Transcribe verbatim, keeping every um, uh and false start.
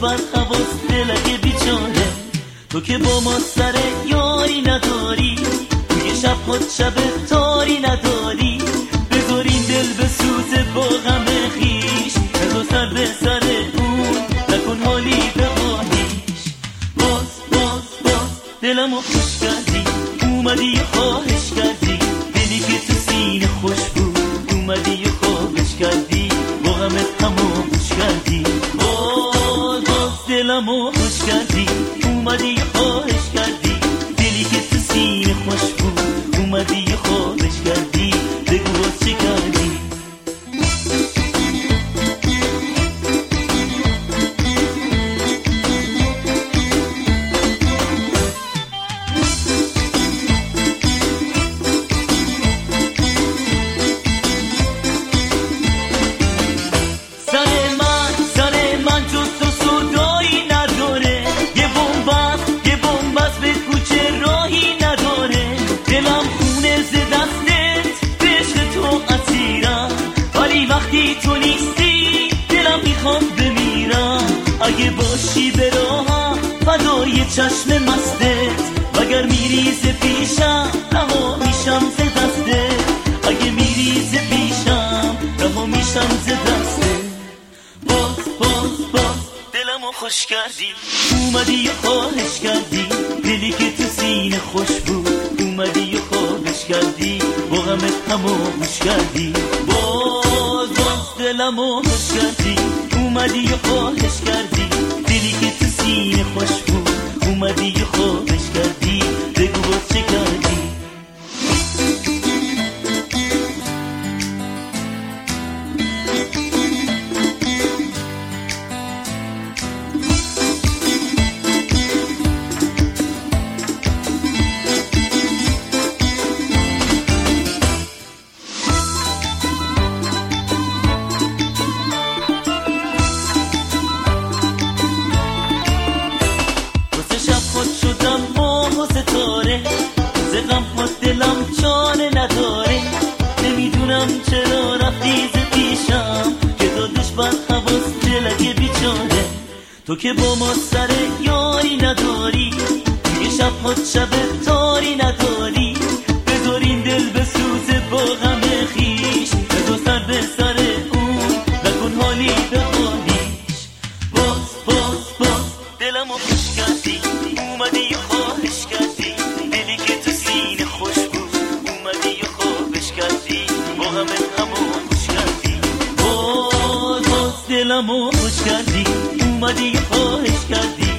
بر حواس دلک بیچاره. تو که با ما سر یاری نداری، توی شب خود شب تاری نداری. بذارین دل به سوزه با غم خیش، بذار سر به سر اون نکن حالی به حالیش. باز باز باز دلمو خوش کردی، اومدی خواهش کردی. دلی که تو سینه خوش بود اومدی خواهش کردی، با غمت خاموش کردی. باز باز دلمو خوش کردی، اومدی خواهش کردی. دلی که تو سینه خوش بود اومدی خواهش کردی. بگو باز چه کردی؟ وقتی تو نیستی دلم میخوام بمیرم. اگه باشی به راهم فدای چشم مستت، وگر میریز پیشم رها میشم ز دستت. اگه میریز پیشم رها میشم ز دستت. باز باز باز دلمو خوش کردی، اومدی خواهش کردی. دلی که تو سینه خوش بود اومدی خواهش کردی، با غمت خاموش کردی. باز باز دلمو خوش کردی، اومدی خواهش کردی. دلی که تو سینه خوش بود اومدی خواهش کردی. بگو باز چه کردی؟ زغم خود دلم چانه نداره. نمیدونم چرا رفتی ز پیشم، که دادش بر حواس دلک بیچاره. تو که با ما سر یاری نداری، توی شب خود شب تاری نداری. بذارین دل به سوزه با غم خیش، بذار سر به سر اون نکن حالی به حالیش. باز باز باز دلمو خوش کردی، اومدی خواهش کردی. دلی که تو سینه خوش بود اومدی خواهش کردی، با غمت خاموش کردی. باز باز دلمو خوش کردی، اومدی خواهش کردی.